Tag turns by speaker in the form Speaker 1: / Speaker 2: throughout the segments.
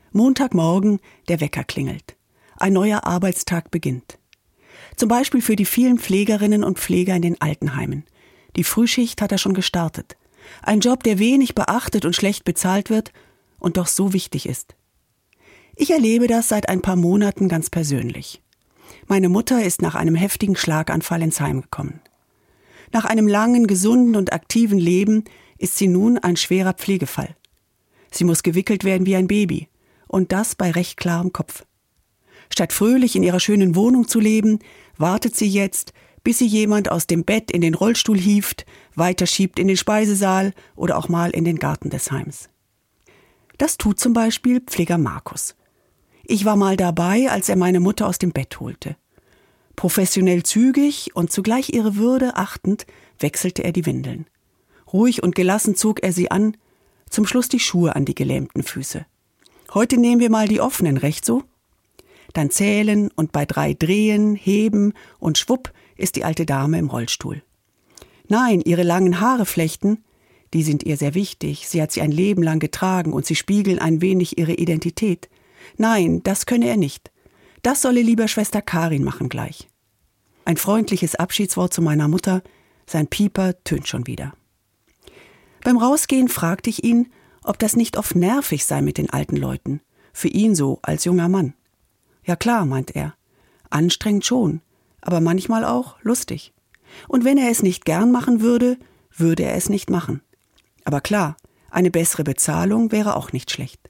Speaker 1: Montagmorgen, der Wecker klingelt. Ein neuer Arbeitstag beginnt. Zum Beispiel für die vielen Pflegerinnen und Pfleger in den Altenheimen. Die Frühschicht hat er schon gestartet. Ein Job, der wenig beachtet und schlecht bezahlt wird und doch so wichtig ist. Ich erlebe das seit ein paar Monaten ganz persönlich. Meine Mutter ist nach einem heftigen Schlaganfall ins Heim gekommen. Nach einem langen, gesunden und aktiven Leben ist sie nun ein schwerer Pflegefall. Sie muss gewickelt werden wie ein Baby. Und das bei recht klarem Kopf. Statt fröhlich in ihrer schönen Wohnung zu leben, wartet sie jetzt, bis sie jemand aus dem Bett in den Rollstuhl hieft, weiterschiebt in den Speisesaal oder auch mal in den Garten des Heims. Das tut zum Beispiel Pfleger Markus. Ich war mal dabei, als er meine Mutter aus dem Bett holte. Professionell zügig und zugleich ihre Würde achtend wechselte er die Windeln. Ruhig und gelassen zog er sie an, zum Schluss die Schuhe an die gelähmten Füße. Heute nehmen wir mal die offenen, recht so? Dann zählen und bei 3 drehen, heben und schwupp ist die alte Dame im Rollstuhl. Nein, ihre langen Haare flechten, die sind ihr sehr wichtig, sie hat sie ein Leben lang getragen und sie spiegeln ein wenig ihre Identität. Nein, das könne er nicht. Das solle lieber Schwester Karin machen gleich. Ein freundliches Abschiedswort zu meiner Mutter, sein Pieper tönt schon wieder. Beim Rausgehen fragte ich ihn, ob das nicht oft nervig sei mit den alten Leuten, für ihn so als junger Mann. Ja klar, meint er, anstrengend schon, aber manchmal auch lustig. Und wenn er es nicht gern machen würde, würde er es nicht machen. Aber klar, eine bessere Bezahlung wäre auch nicht schlecht.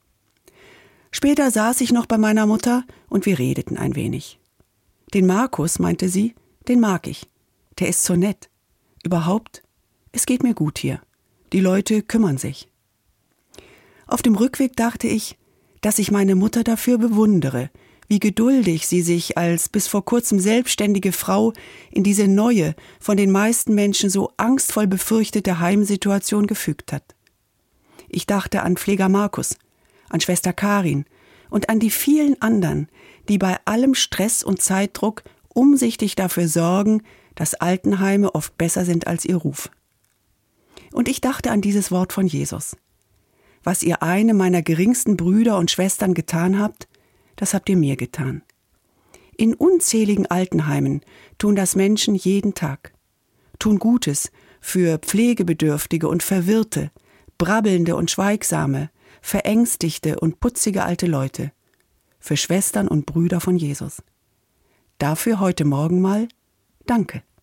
Speaker 1: Später saß ich noch bei meiner Mutter und wir redeten ein wenig. Den Markus, meinte sie, den mag ich. Der ist so nett. Überhaupt, es geht mir gut hier. Die Leute kümmern sich. Auf dem Rückweg dachte ich, dass ich meine Mutter dafür bewundere, wie geduldig sie sich als bis vor kurzem selbstständige Frau in diese neue, von den meisten Menschen so angstvoll befürchtete Heimsituation gefügt hat. Ich dachte an Pfleger Markus, an Schwester Karin und an die vielen anderen, die bei allem Stress und Zeitdruck umsichtig dafür sorgen, dass Altenheime oft besser sind als ihr Ruf. Und ich dachte an dieses Wort von Jesus. Was ihr einem meiner geringsten Brüder und Schwestern getan habt, das habt ihr mir getan. In unzähligen Altenheimen tun das Menschen jeden Tag. Tun Gutes für Pflegebedürftige und Verwirrte, brabbelnde und schweigsame, verängstigte und putzige alte Leute. Für Schwestern und Brüder von Jesus. Dafür heute Morgen mal Danke.